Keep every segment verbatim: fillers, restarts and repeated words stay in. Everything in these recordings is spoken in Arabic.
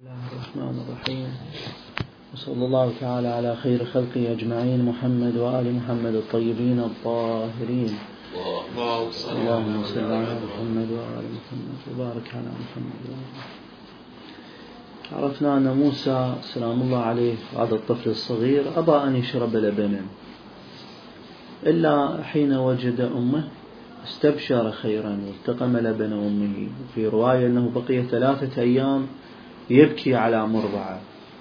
بسم الله الرحمن الرحيم، وصلى الله تعالى على خير خلقه أجمعين، محمد وآل محمد الطيبين الطاهرين. اللهم صل على محمد وآل محمد وبارك على محمد. عرفنا أن موسى سلام الله عليه هذا الطفل الصغير أبى أن يشرب لبنا، إلا حين وجد أمه استبشر خيرا والتقم لبن أمه. في رواية أنه بقي ثلاثة أيام يبكي على مرضعه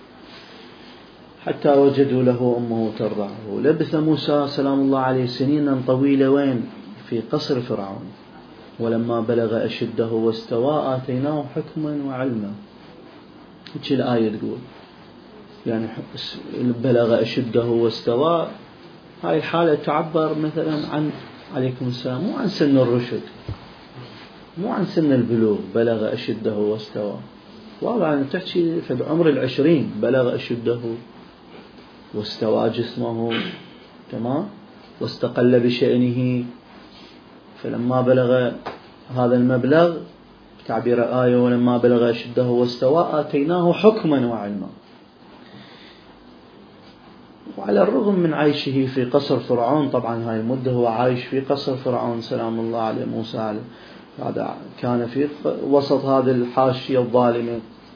حتى وجدوا له أمه ترضعه. لبث موسى سلام الله عليه سنينا طويلة وين؟ في قصر فرعون. ولما بلغ أشده واستوى آتيناه حكما وعلما. ايش الآية تقول؟ يعني بلغ أشده واستوى، هاي الحالة تعبر مثلا عن عليكم السلام مو عن سن الرشد، مو عن سن البلوغ. بلغ أشده واستوى واضح أن تحكي في عمر العشرين. بلغ أشده واستوى جسمه، تمام، واستقل بشأنه. فلما بلغ هذا المبلغ تعبير الآية ولما بلغ أشده واستوى آتيناه حكما وعلما. وعلى الرغم من عيشه في قصر فرعون، طبعا هاي المدة هو عايش في قصر فرعون سلام الله عليه موسى عليه، هذا كان في وسط هذه الحاشية الظالمة،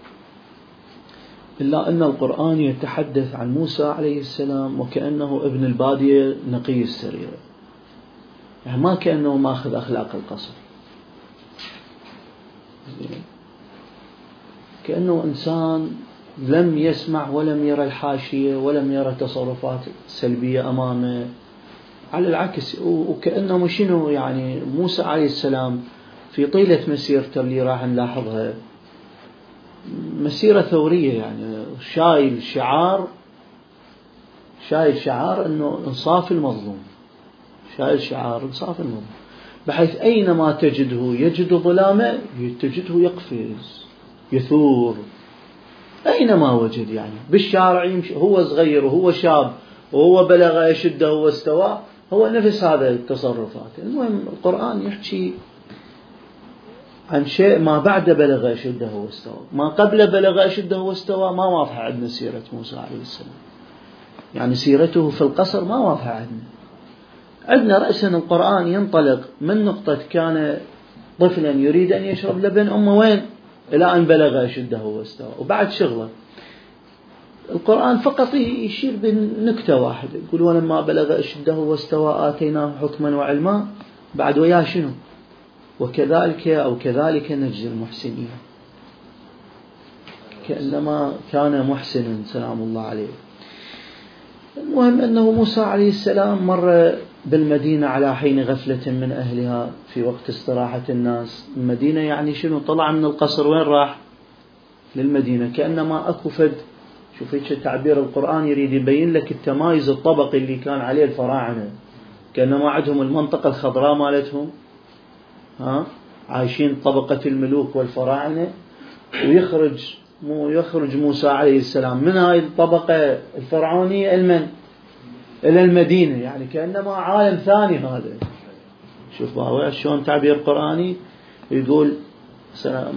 إلا أن القرآن يتحدث عن موسى عليه السلام وكأنه ابن البادية نقي السريرة، يعني ما كأنه ماخذ أخلاق القصر، كأنه إنسان لم يسمع ولم يرى الحاشية ولم يرى تصرفات سلبية أمامه. على العكس، وكأنه شنو يعني موسى عليه السلام في طيلة مسيرته اللي راح نلاحظها مسيرة ثورية، يعني شايل شعار شايل شعار أنه إنصاف المظلوم، شايل شعار إنصاف المظلوم، بحيث أينما تجده يجد ظلامه تجده يقفز يثور أينما وجد. يعني بالشارع يمشي هو صغير وهو شاب وهو بلغ أشده واستوى، هو نفس هذا التصرفات. المهم القرآن يحكي عن شيء ما بعد بلغ أشده واستوى، ما قبل بلغ أشده واستوى ما واضحة عندنا سيرة موسى عليه السلام، يعني سيرته في القصر ما واضحة عندنا. عندنا رأسا القرآن ينطلق من نقطة كان طفلا يريد أن يشرب لبن أمه وين إلى أن بلغ أشده واستوى، وبعد شغله القرآن فقط يشير بنكتة واحدة، يقول ولما بلغ أشده واستوى آتيناه حكما وعلما، بعد وياه شنو؟ وكذلك أو كذلك نجزي المحسنين، كأنما كان محسنا سلام الله عليه. المهم أنه موسى عليه السلام مر بالمدينة على حين غفلة من أهلها في وقت استراحة الناس. المدينة يعني شنو؟ طلع من القصر وين راح؟ للمدينة، كأنما أكو فد. شوف هيك تعبير القرآن يريد يبين لك التمايز الطبقي اللي كان عليه الفراعنة، كأنما عندهم المنطقة الخضراء مالتهم، ها، عايشين طبقة الملوك والفراعنة، ويخرج مو يخرج موسى عليه السلام من هاي الطبقة الفرعونية المن إلى المدينة، يعني كأنما عالم ثاني هذا. شوف هو شلون تعبير قرآني يقول سلام.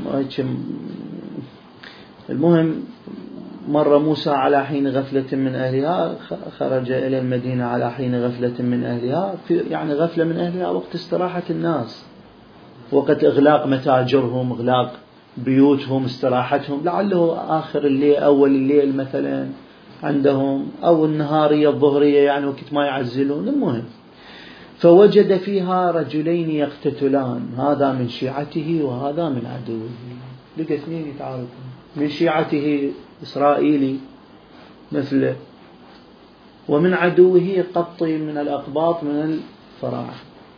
المهم مر موسى على حين غفلة من أهلها، خرج إلى المدينة على حين غفلة من أهلها، يعني غفلة من أهلها وقت استراحة الناس، وقت إغلاق متاجرهم، إغلاق بيوتهم، استراحتهم، لعله آخر الليل أول الليل مثلا عندهم، أو النهارية الظهرية يعني وقت ما يعزلون. المهم فوجد فيها رجلين يقتتلان، هذا من شيعته وهذا من عدوه. لقى اثنين يتعارضون، من شيعته إسرائيلي مثله، ومن عدوه قبطي من الأقباط من الفراعنة.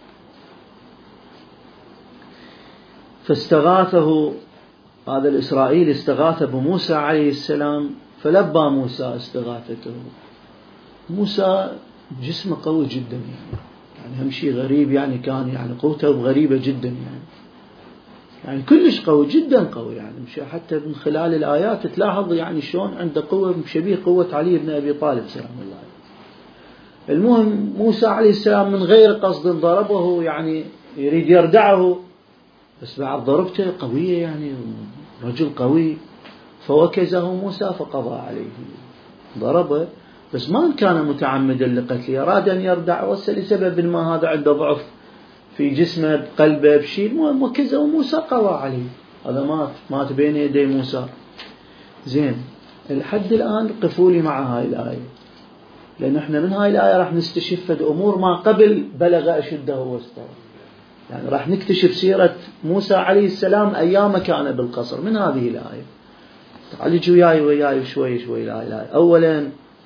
فاستغاثه هذا الإسرائيلي، استغاث بموسى عليه السلام، فلبى موسى استغاثته. موسى جسمه قوي جدا، يعني يعني هم شيء غريب، يعني كان يعني قوته غريبة جدا، يعني يعني كلش قوي جدا قوي، يعني مش حتى من خلال الآيات تلاحظ يعني شلون عنده قوة شبيه قوة علي بن أبي طالب سلام الله عليه. المهم موسى عليه السلام من غير قصد ضربه، يعني يريد يردعه، بس بعد ضربته قوية، يعني رجل قوي، فوكزه موسى فقضى عليه، ضربه بس ما كان متعمدا لقتله، أراد أن يردع وصل لسبب ما هذا عنده ضعف في جسمه بقلبه بشيء، وكزه موسى قضى عليه، هذا مات مات بين يدي موسى. زين الحد الآن قفوا لي مع هاي الآية، لأن احنا من هاي الآية راح نستشف أمور ما قبل بلغ أشده واستوى، يعني راح نكتشف سيرة موسى عليه السلام أيام كان بالقصر من هذه الآية. تعالوا وياي وياي شوي شوي الآية الآية. أولا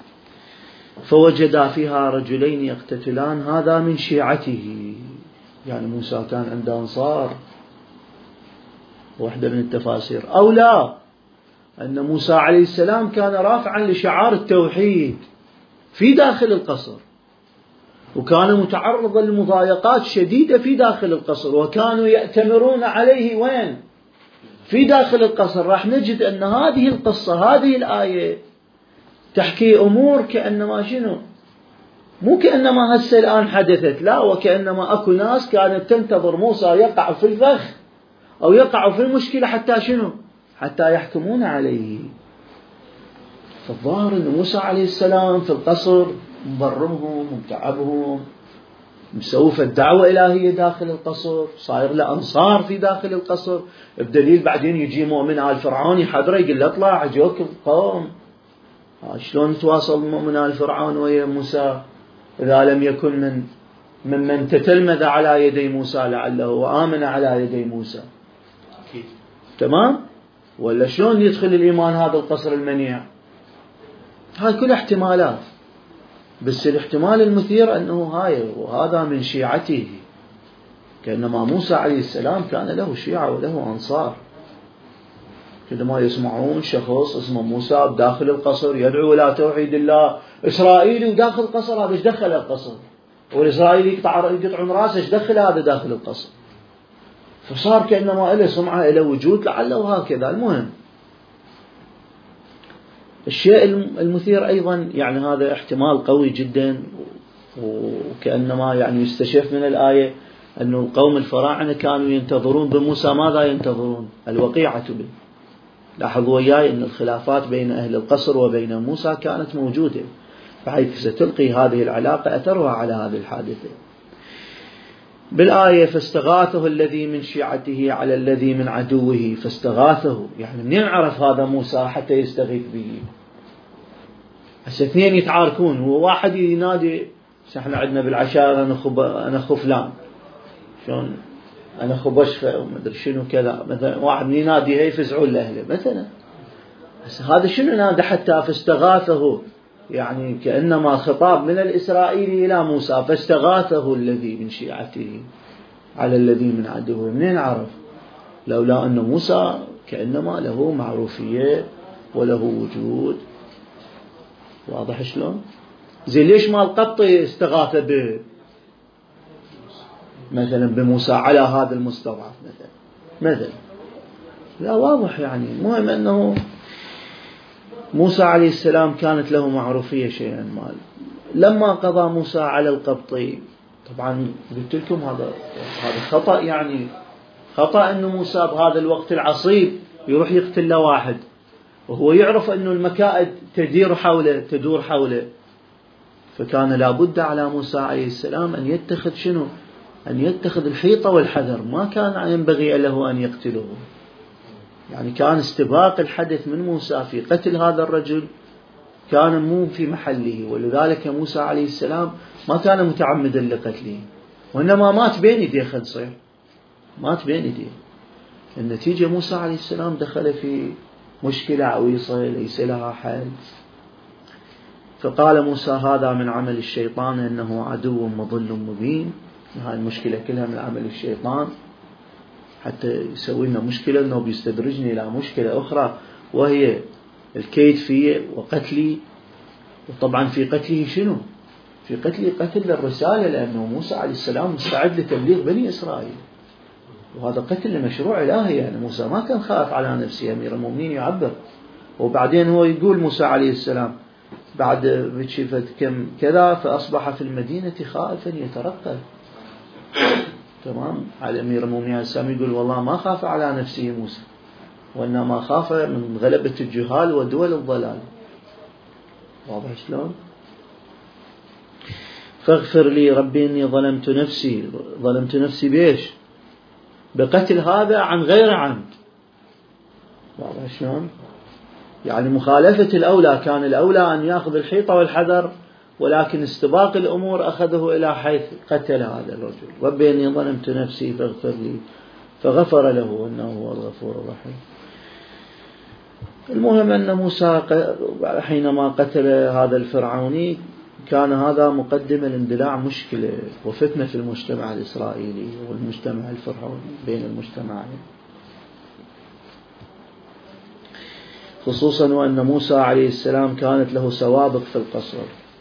فوجد فيها رجلين يقتتلان هذا من شيعته، يعني موسى كان عنده أنصار، واحدة من التفاسير. أو لا، أن موسى عليه السلام كان رافعا لشعار التوحيد في داخل القصر، وكان متعرضا لمضايقات شديدة في داخل القصر، وكانوا يأتمرون عليه وين؟ في داخل القصر. راح نجد أن هذه القصة هذه الآية تحكي أمور كأنما شنو؟ مو كأنما هسه الآن حدثت، لا، وكأنما أكو ناس كانت تنتظر موسى يقع في الفخ أو يقع في المشكلة حتى شنو؟ حتى يحكمون عليه. فالظاهر أن موسى عليه السلام في القصر مبرمهم ومتعبهم، مسوف الدعوة إلهية داخل القصر، صاير له أنصار في داخل القصر، بدليل بعدين يجي مؤمن آل فرعون يحضره يقول له اطلع جوك القوم. شلون تواصل مؤمن آل فرعون ويا موسى إذا لم يكن من ممن تتلمذ على يدي موسى لعله وآمن على يدي موسى؟ تمام؟ ولا شلون يدخل الإيمان هذا القصر المنيع؟ هاي كل احتمالات، بس الاحتمال المثير أنه هاي وهذا من شيعته، كأنما موسى عليه السلام كان له شيعة وله أنصار. عندما يسمعون شخص اسمه موسى بداخل القصر يدعو إلى توحيد الله، إسرائيلي وداخل القصر، هذا ايش دخل القصر؟ والإسرائيلي يقطع يقطعون راسه، ايش دخل هذا داخل القصر؟ فصار كأنما له سمعة له وجود لعله هكذا. المهم الشيء المثير أيضا، يعني هذا احتمال قوي جدا، وكأنما يعني يستشف من الآية أن القوم الفراعنة كانوا ينتظرون بموسى ماذا ينتظرون؟ الوقيعة به. لاحظوا وياي أن الخلافات بين أهل القصر وبين موسى كانت موجودة، بحيث ستلقي هذه العلاقة أثرها على هذه الحادثة. بالآية فاستغاثه الذي من شيعته على الذي من عدوه، فاستغاثه يعني منين عرف هذا موسى حتى يستغيث به؟ هسه اثنين يتعاركون، وواحد ينادي احنا عندنا بالعشائر انا خب انا اخو فلان، شلون انا اخو بشفه ومدري شنو كذا، مثلا واحد ينادي هي يفزعون لاهله مثلا. هسه هذا شنو نادى حتى فاستغاثه؟ يعني كأنما خطاب من الإسرائيلي إلى موسى، فاستغاثه الذي من شيعته على الذي من عدوه. منين عرف؟ لولا أن موسى كأنما له معروفية وله وجود. واضح شلون؟ زي ليش ما القبطي استغاث به مثلا بموسى على هذا المستضعف مثلا مثلا لا واضح. يعني المهم أنه موسى عليه السلام كانت له معروفية شيئا ما. لما قضى موسى على القبطي، طبعا قلت لكم هذا هذا خطأ، يعني خطأ أنه موسى بهذا الوقت العصيب يروح يقتل له واحد وهو يعرف أنه المكائد تدير حوله تدور حوله. فكان لابد على موسى عليه السلام أن يتخذ شنو؟ أن يتخذ الحيطة والحذر، ما كان ينبغي له أن يقتله. يعني كان استباق الحدث من موسى في قتل هذا الرجل كان مو في محله، ولذلك موسى عليه السلام ما كان متعمدا لقتله، وإنما مات بين يديه. خد صيح مات بين يديه. النتيجة موسى عليه السلام دخل في مشكلة عويصة ليس لها حل. فقال موسى هذا من عمل الشيطان إنه عدو مضل مبين. هاي المشكلة كلها من عمل الشيطان حتى يسوي لنا مشكلة، أنه بيستدرجني إلى مشكلة أخرى وهي الكيد فيه وقتلي. وطبعا في قتله شنو؟ في قتله قتل الرسالة، لأنه موسى عليه السلام مستعد لتبليغ بني إسرائيل، وهذا قتل لمشروع إلهي. يعني موسى ما كان خاف على نفسه، أمير المؤمنين يعبر. وبعدين هو يقول موسى عليه السلام بعد بتشفت كم كذا فأصبح في المدينة خائفا يترقب. تمام. على أمير المؤمنين السلام يقول والله ما خاف على نفسه موسى، وإنما خاف من غلبة الجهال ودول الضلال. واضح شلون؟ فاغفر لي ربي إني ظلمت نفسي. ظلمت نفسي بإيش؟ بقتل هذا عن غير عمد. واضح شلون؟ يعني مخالفة الأولى، كان الأولى أن يأخذ الحيطة والحذر، ولكن استباق الأمور أخذه إلى حيث قتل هذا الرجل. ربي إني ظلمت نفسي فاغفر لي، فغفر له إنه هو الغفور الرحيم. المهم أن موسى حينما قتل هذا الفرعوني كان هذا مقدمة لاندلاع مشكلة وفتنة في المجتمع الإسرائيلي والمجتمع الفرعوني بين المجتمعين، خصوصا وأن موسى عليه السلام كانت له سوابق في القصر.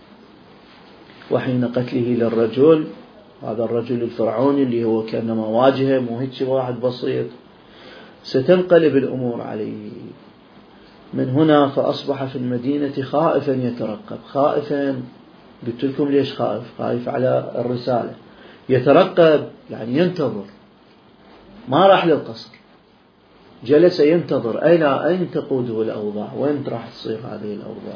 وحين قتله للرجل، هذا الرجل الفرعوني اللي هو كأنما واجهه مو هيك واحد بسيط، ستنقلب الأمور عليه. من هنا فأصبح في المدينة خائفا يترقب. خائفا، قلت لكم ليش خائف؟ خائف على الرسالة. يترقب يعني ينتظر، ما راح للقصر، جلس ينتظر أين أين تقوده الأوضاع، وين راح تصير هذه الأوضاع.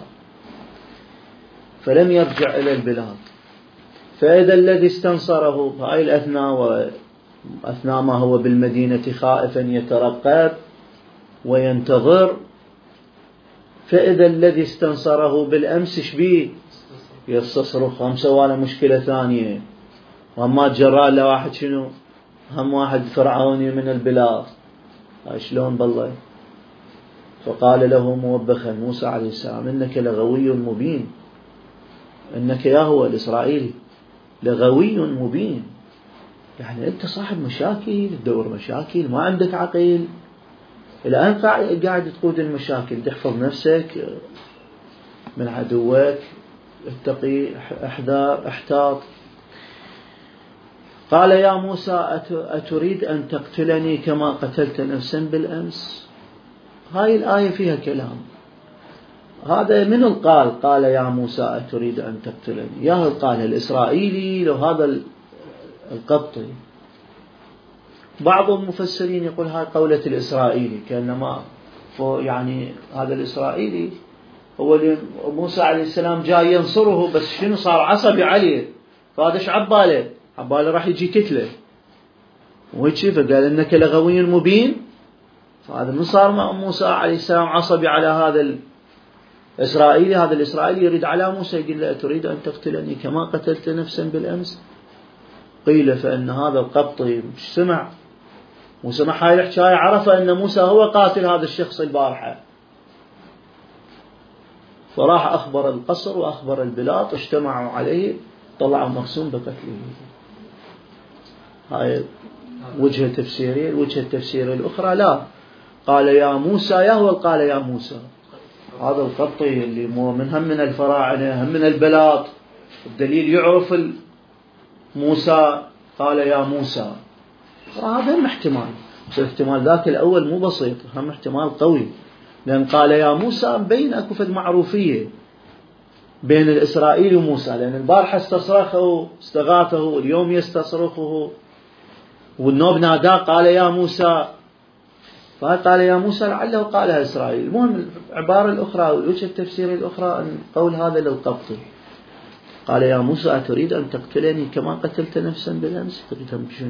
فلم يرجع إلى البلاد. فإذا الذي استنصره هاي الأثناء وأثناء ما هو بالمدينة خائفا يترقب وينتظر، فإذا الذي استنصره بالأمس شبيه يستصرخ، هم سوانا مشكلة ثانية، وما جرى له واحد شنو، هم واحد فرعوني من البلاد. شلون بالله؟ فقال له موبخا موسى عليه السلام إنك لغوي مبين. إنك يا هو الإسرائيلي لغوي مبين، يعني أنت صاحب مشاكل، تدور مشاكل، ما عندك عقل، الآن قاعد تقود المشاكل. تحفظ نفسك من عدوك، اتقي، احذر، احتاط. قال يا موسى أتريد أن تقتلني كما قتلت نفسا بالأمس؟ هاي الآية فيها كلام. هذا من القال قال يا موسى أتريد أن تقتلني؟ يا القال الإسرائيلي لو هذا القبطي. بعض المفسرين يقول هاي قولة الإسرائيلي، كأنما يعني هذا الإسرائيلي هو اللي موسى عليه السلام جاي ينصره، بس شنو صار عصبي عليه، فهذا ايش عباله؟ عباله راح يجي كتله وهيك، فقال إنك لغوي مبين. فهذا من صار مع موسى عليه السلام عصبي على هذا الإسرائيلي. هذا الإسرائيلي يريد على موسى يقول له أتريد أن تقتلني كما قتلت نفسا بالأمس؟ قيل فإن هذا القبطي مش سمع وسمع هاي الحكاية، عرف أن موسى هو قاتل هذا الشخص البارحة، فراح أخبر القصر وأخبر البلاد، اجتمعوا عليه، طلعوا مقسوم بقتله. هاي وجهة تفسيرية. الوجهة التفسيرية الأخرى لا، قال يا موسى، يا هو قال يا موسى، هذا القبطي اللي مو من هم من الفراعنة هم من البلاد، الدليل يعرف موسى، قال يا موسى. هذا هم احتمال، بس الاحتمال ذاك الأول مو بسيط، هم احتمال قوي، لأن قال يا موسى بين أكو فد معروفية بين الإسرائيلي وموسى، لأن البارحة استصرخه استغاثه، اليوم يستصرخه، والنوب ناداه قال يا موسى، فقال يا موسى لعله قالها إسرائيل. المهم العبارة الأخرى والوجه التفسير الأخرى أن قول هذا للقبطي، قال يا موسى أتريد أن تقتلني كما قتلت نفسا بالأمس؟ تريد شنو؟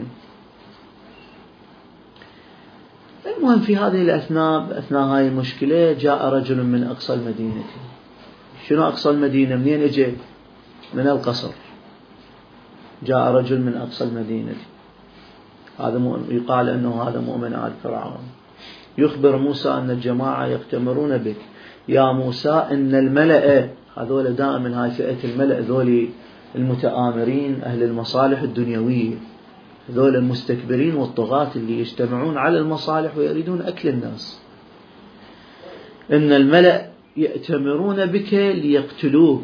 المهم في هذه الأثناء، أثناء هاي المشكلة، جاء رجل من أقصى المدينة. شنو أقصى المدينة؟ منين اجى؟ من القصر. جاء رجل من أقصى المدينة، هذا يقال أنه هذا مؤمن آل فرعون، يخبر موسى أن الجماعة يقتمرون بك يا موسى، إن الملأ، هذول دائما هاي فئة الملأ، ذولي المتآمرين أهل المصالح الدنيوية، ذول المستكبرين والطغاة اللي يجتمعون على المصالح ويريدون أكل الناس. إن الملأ يأتمرون بك ليقتلوك.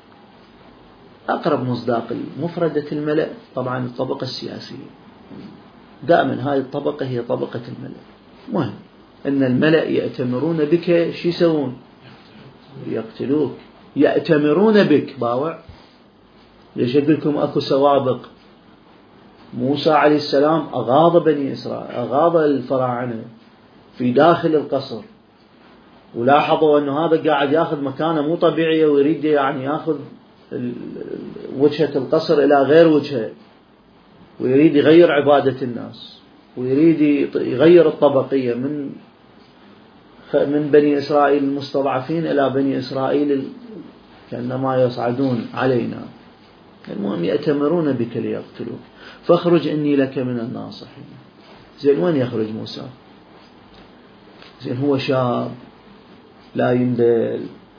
أقرب مصداق مفردة الملأ طبعا الطبقة السياسية، دائما هاي الطبقة هي طبقة الملأ. مهم إن الملأ يأتمرون بك، شو يسوون؟ يقتلوك. يأتمرون بك باوع. ليش أقول لكم أكو سوابق؟ موسى عليه السلام أغاض بني إسرائيل، أغاض الفراعنة، في داخل القصر، ولاحظوا أنه هذا قاعد يأخذ مكانه مو طبيعية، ويريد يعني يأخذ وجهة القصر إلى غير وجهه، ويريد يغير عبادة الناس، ويريد يغير الطبقية من من بني إسرائيل المستضعفين إلى بني إسرائيل كأنما يصعدون علينا. المهم يأتمرون بك ليقتلوك فاخرج إني لك من الناصحين. زين وين يخرج موسى؟ زين هو شاب لا ينبل،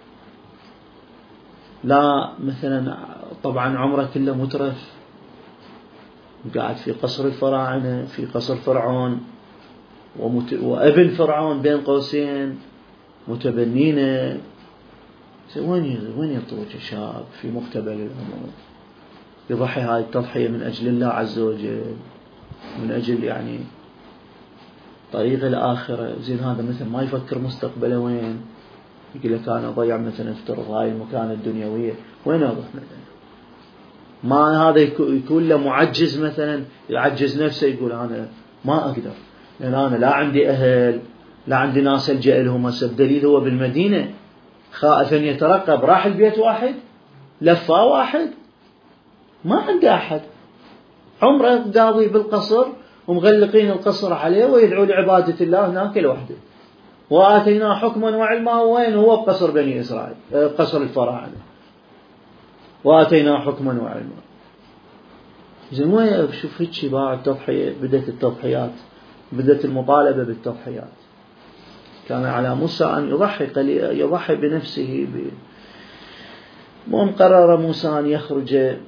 لا مثلا طبعا عمره كله مترف، قاعد في قصر الفراعنة، في قصر فرعون ومت... وابن فرعون بين قوسين متبنينه. وين وين يطوج شاب في مقتبل العمر يضحي هاي التضحية من أجل الله عز وجل، من أجل يعني طريق الآخرة. زين هذا مثل ما يفكر مستقبله وين، يقول لك أنا أضيع مثلا افترض هاي المكانة الدنيوية وين أروح مثلا، ما هذا يكون له معجز مثلا يعجز نفسه يقول أنا ما أقدر لأن أنا لا عندي أهل، لا عندي ناس ألجأ لهم. الدليل هو بالمدينة خائفا يترقب، راح البيت واحد لفا واحد ما عنده أحد، عمره قاضي بالقصر ومغلقين القصر عليه ويدعو لعبادة الله هناك لوحده. وآتيناه حكما وعلما، وين هو بقصر بني إسرائيل قصر الفراعنة، وآتيناه حكما وعلما. زين وين شوف هيك باع التضحية، بدأت التضحيات، بدأت المطالبة بالتضحيات. كان على موسى أن يضحي يضحي بنفسه ب... المهم قرر موسى أن يخرج،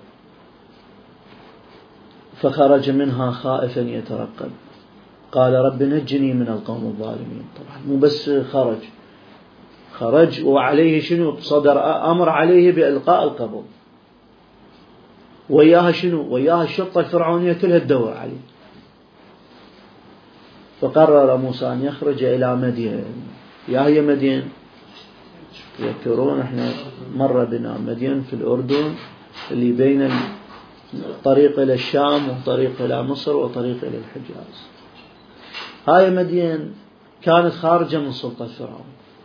فخرج منها خائفا يترقب، قال رب نجني من القوم الظالمين. طبعا مو بس خرج، خرج وعليه شنو؟ صدر أمر عليه بإلقاء القبض، وياها شنو؟ وياها الشرطة الفرعونية كلها تدور عليه. فقرر موسى أن يخرج إلى مدين. يا هي مدين يذكرون احنا مر بنا مدين في الأردن اللي بين الطريق إلى الشام وطريق إلى مصر وطريق إلى الحجاز. هاي مدين كانت خارجة من سلطة فرعون،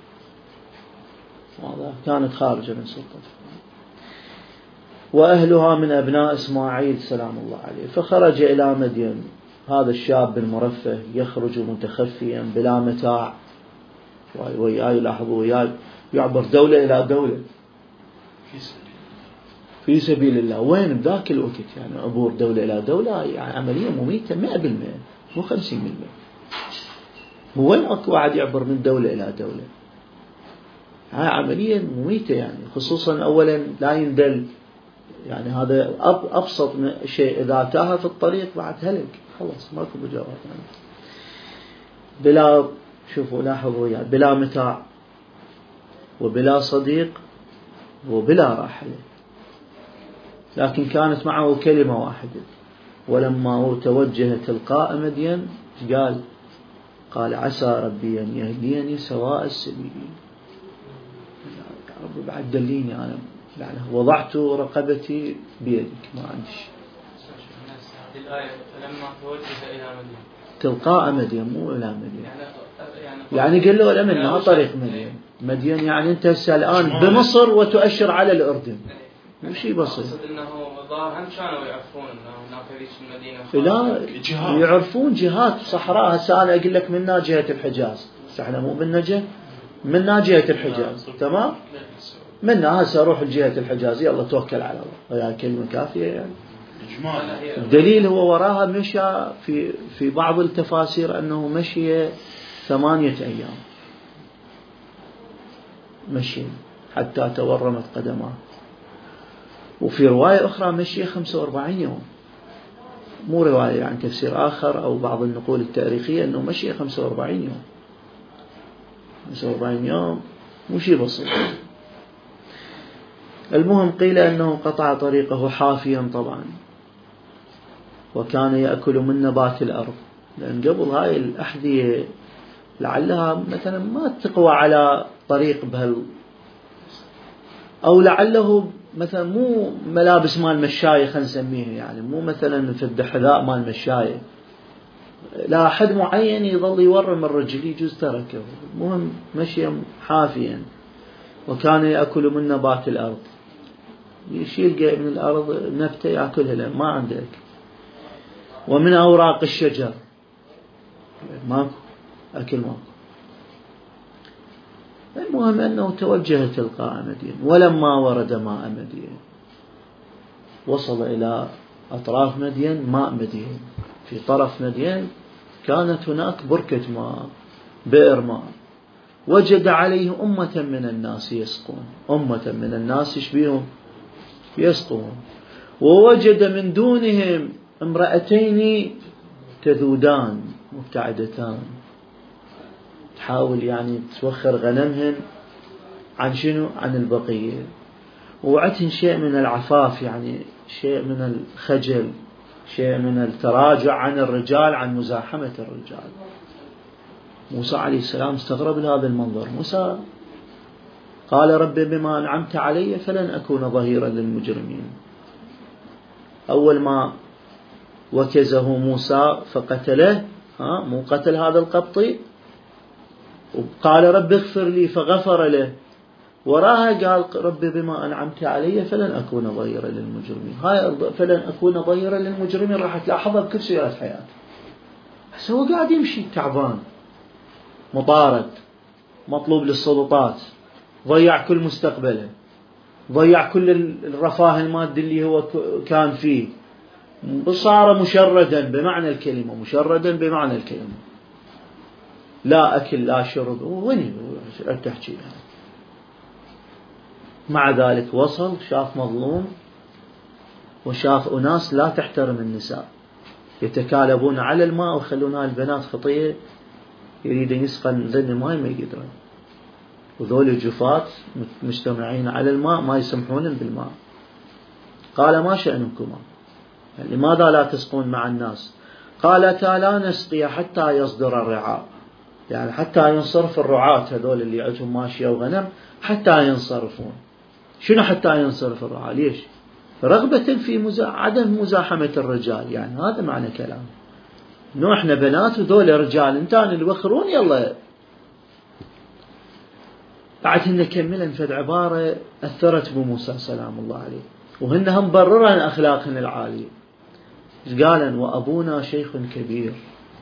كانت خارجة من سلطة فرعون، وأهلها من أبناء إسماعيل سلام الله عليه. فخرج إلى مدين. هذا الشاب المرفه يخرج متخفيا بلا متاع، وياي لاحظوا وياي يعبر دولة إلى دولة في سبيل الله. وين بذاك الوقت يعني عبور دولة إلى دولة يعني عملية مميتة مئة بالمئة مو خمسين بالمئة. وين أكو واحد يعبر من دولة إلى دولة؟ هاي عملية مميتة يعني، خصوصا أولا لا يندل، يعني هذا أبسط شيء، إذا تاه في الطريق بعد هلك خلاص ماكو مجاوات يعني. بلا شوفوا لاحظوا يعني بلا متاع وبلا صديق وبلا راحلة، لكن كانت معه كلمة واحدة. ولما توجه تلقاء مدين قال قال عسى ربي أن يهديني سواء السبيل. يا رب بعد دليني أنا يعني وضعت رقبتي بيدك ما عندي شيء. الآية لما توجه إلى مدين تلقاء مدين مو إلى مدين، يعني قال له الأمن ما طريق مدين. مدين يعني أنت هسه الآن بمصر وتؤشر على الأردن، مو شيء بسيط. أقصد أنه ظاهر هم كانوا يعرفون أنه هناك هذيك المدينة، لا يعرفون جهات صحراء. هسه أنا أقول لك منا جهة الحجاز، احنا مو بالنجة، منا جهة الحجاز تمام، منا هسه أروح لجهة الحجاز يلا توكل على الله. هي كلمة كافية يعني. الدليل هو وراها مشى في في بعض التفاسير أنه مشي ثمانية أيام مشي حتى تورمت قدماه، وفي رواية أخرى مشي خمسة وأربعين يوم. مو رواية يعني تفسير آخر أو بعض النقول التاريخية أنه مشي خمسة وأربعين يوم. خمسة وأربعين يوم مو شيء بسيط. المهم قيل أنه قطع طريقه حافيا طبعا، وكان يأكل من نبات الأرض، لأن قبل هاي الأحذية لعلها مثلا ما تقوى على طريق بهال، أو لعله مثلا مو ملابس مال مشاية خلينا نسميه، يعني مو مثلا في الحذاء مال مشاية، لا حد معين يظل يورم الرجل يجوز تركه، المهم مشي حافيا. وكان يأكل من نبات الأرض، يشيل من الأرض نبتة يأكلها لأن ما عنده أكل، ومن أوراق الشجر ماكو أكل ماكو. المهم أنه توجه تلقاء مدين. ولما ورد ماء مدين وصل إلى أطراف مدين، ماء مدين في طرف مدين كانت هناك بركة ماء، بئر ماء، وجد عليه أمة من الناس يسقون، أمة من الناس يشبيهم يسقون، ووجد من دونهم امرأتين تذودان مبتعدتان، تحاول يعني توخر غنمهن عن شنو؟ عن البقية، وعتن شيء من العفاف، يعني شيء من الخجل، شيء من التراجع عن الرجال، عن مزاحمة الرجال. موسى عليه السلام استغرب لهذا المنظر. موسى قال رب بما أنعمت علي فلن أكون ظهيرا للمجرمين. أول ما وكزه موسى فقتله، ها مو قتل هذا القبطي، وقال رب اغفر لي فغفر له، وراها قال رب بما أنعمت علي فلن أكون ظهيرا للمجرمين. هاي فلن أكون ظهيرا للمجرمين راح تلاحظها بكل سيرات حياته. بس هو قاعد يمشي تعبان، مطارد، مطلوب للسلطات، ضيع كل مستقبله، ضيع كل الرفاه المادي اللي هو كان فيه، صار مشردا بمعنى الكلمة، مشردا بمعنى الكلمة، لا أكل لا شرب، وين تحكي لها. مع ذلك وصل، شاف مظلوم، وشاف أناس لا تحترم النساء، يتكالبون على الماء ويخلونها البنات خطية، يريدون يسقن ذن ماء ما يقدرون، وذول الجفات مجتمعين على الماء ما يسمحون بالماء. قال ما شأنكما؟ يعني لماذا لا تسقون مع الناس؟ قالتا لا نسقي حتى يصدر الرعاء، يعني حتى ينصرف الرعاة هذول اللي عندهم ماشية وغنم، حتى ينصرفون. شنو حتى ينصرف الرعاة؟ ليش؟ رغبة في مزا... عدم مزاحمة الرجال، يعني هذا معنى كلام، انه احنا بنات وذول رجال، انتان اللي وخرون يلا. بعد هن كملا فد عبارة أثرت بموسى سلام الله عليه، وهن هم بررن أخلاقهن العالية. قالن وأبونا شيخ كبير.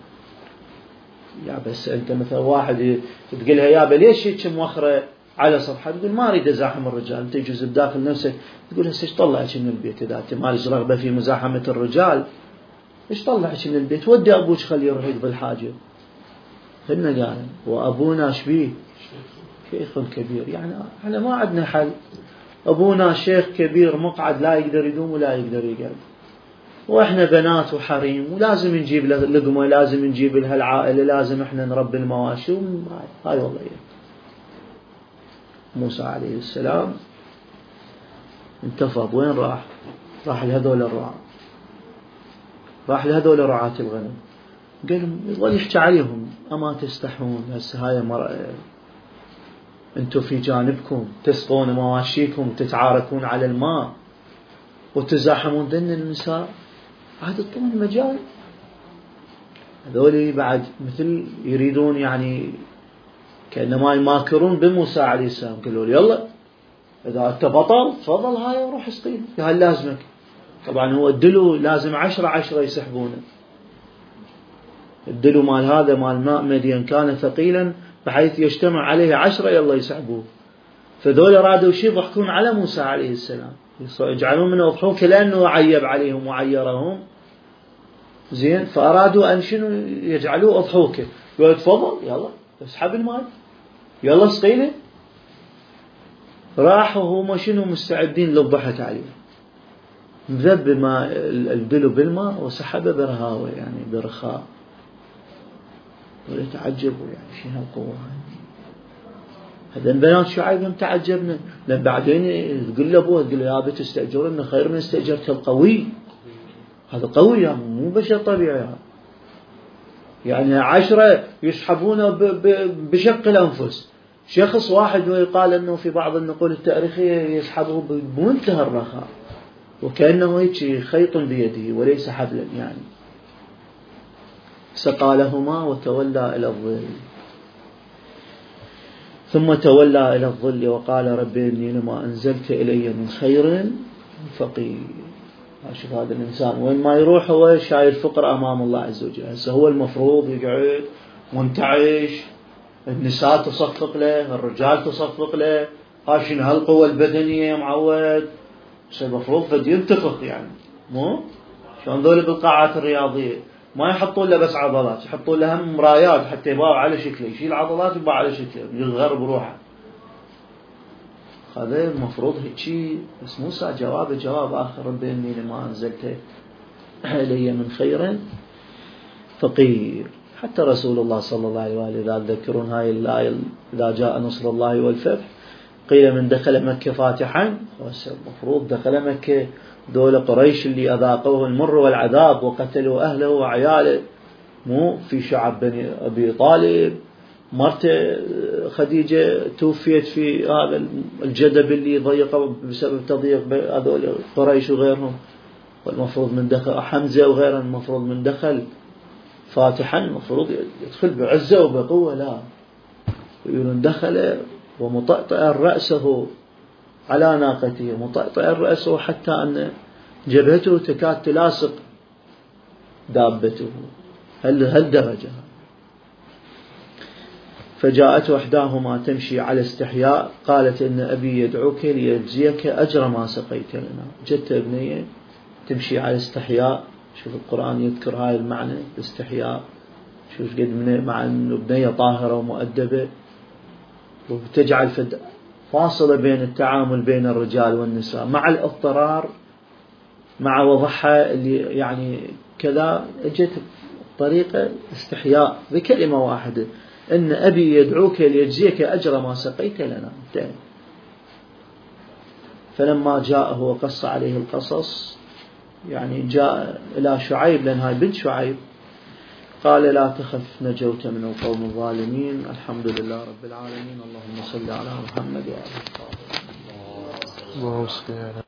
يا بس أنت مثلا واحد تقولها يابا ليش هيك موخرة على صفحة، تقول ما أريد أزاحم الرجال، أنت يجوز بداخل نفسك تقول هسه إيش طلعك من البيت؟ إذا أنت مالك رغبة في مزاحمة الرجال إيش طلعك من البيت؟ ودي أبوك خليه يروح يقضي الحاجة. هن قالن وأبونا شبيه شيخ كبير، يعني احنا ما عندنا حل، أبونا شيخ كبير مقعد لا يقدر يقوم ولا يقدر يقعد، وإحنا بنات وحريم، ولازم نجيب لقمة، لازم نجيب لها العائلة، لازم إحنا نربي المواشي. هاي وضعية. موسى عليه السلام انتفض. وين راح؟ راح لهذول الرعاة، راح لهذول رعاة الغنم، قال يظل يحكي عليهم أما تستحون؟ هسه هاي مرأة أنتم في جانبكم تسقون مواشيكم، تتعاركون على الماء وتزاحمون ذن النساء، عاد الطول المجال. هذول بعد مثل يريدون يعني كأنما يماكرون بموسى عليه السلام، قالوا له يلا إذا أنت بطل تفضل هاي وروح اسقين، هاي لازمك. طبعا هو الدلو لازم عشرة عشرة يسحبونه، الدلو مال هذا مال ماء مدين كان ثقيلا بحيث يجتمع عليه عشرة يلا يسحبوه. فذول رادوا شيء يضحكون على موسى عليه السلام، يجعلون منه يضحون لأنه عيب عليهم وعيرهم زين، فأرادوا أن شنو يجعلوه أضحوكه، يقول تفضل يلا اسحب الماء يلا اسقيله. راحوا هم شنو مستعدين للضحك عليه، ذب ما الدلو بالماء وسحبه برهاوة يعني برخاء. ويتعجبوا يعني شنو هالقوة هذا البنات شعيب هم تعجبنا. لأن بعدين تقول له أبوه تقول له يا أبي تستأجرنا خير من استأجرت القوي، هذا قوي يعني مو بشر طبيعي، يعني عشرة يسحبونه بشق الأنفس، شخص واحد ويقال أنه في بعض النقول التاريخية يسحبه بمنتهى الرخاء وكأنه هيك خيط بيده وليس حبلا يعني. سقى لهما وتولى إلى الظل. ثم تولى إلى الظل وقال رب إني لما أنزلت إلي من خير فقير. شوف هذا الإنسان وين ما يروح هو شايل فقر أمام الله عز وجل. هسه هو المفروض يقعد منتعش، النساء تصفق له، الرجال تصفق له، هاشين هالقوة البدنية معود. بس المفروض فد ينتفخ يعني، مو شلون ذول بالقاعات الرياضية ما يحطون له بس عضلات، يحطون له هم مرايات حتى يباع على شكله، يشيل عضلات يباع على شكله يغرب روحه. هذا المفروض هيك. بس موسى جواب جواب آخر رب إني لما أنزلت إلي من خير فقير. حتى رسول الله صلى الله عليه وآله إذا تذكرون هاي الآية إذا جاء نصر الله والفتح قيل من دخل مكة فاتحا. المفروض دخل مكة دول قريش اللي أذاقوه المر والعذاب وقتلوا أهله وعياله، مو في شعب بني أبي طالب. مرته خديجة توفيت في هذا الجدب اللي ضيقه بسبب تضييق هذول قريش وغيرهم. والمفروض من دخل حمزة وغيره المفروض من دخل فاتحا المفروض يدخل بعزة وبقوة. لا، يقولون دخل ومطأطئا رأسه على ناقته، مطأطئا رأسه حتى أن جبهته تكاد تلاصق دابته. هل هل درجة. فجاءت إحداهما تمشي على استحياء قالت إن أبي يدعوك ليجزيك أجر ما سقيت لنا. جت ابنية تمشي على استحياء. شوف القرآن يذكر هاي المعنى الاستحياء. شوف قد من مع إنه بنية طاهرة ومؤدبة، وبتجعل فد فاصلة بين التعامل بين الرجال والنساء مع الاضطرار مع وضحها اللي يعني كذا. اجت طريقة استحياء بكلمة واحدة إن أبي يدعوك ليجزيك أجر ما سقيت لنا. فلما جاءه وقص عليه القصص يعني جاء إلى شعيب لأن هاي بنت شعيب قال لا تخف نجوت من القوم الظالمين. الحمد لله رب العالمين. اللهم صل على محمد وعلى آله وصحبه.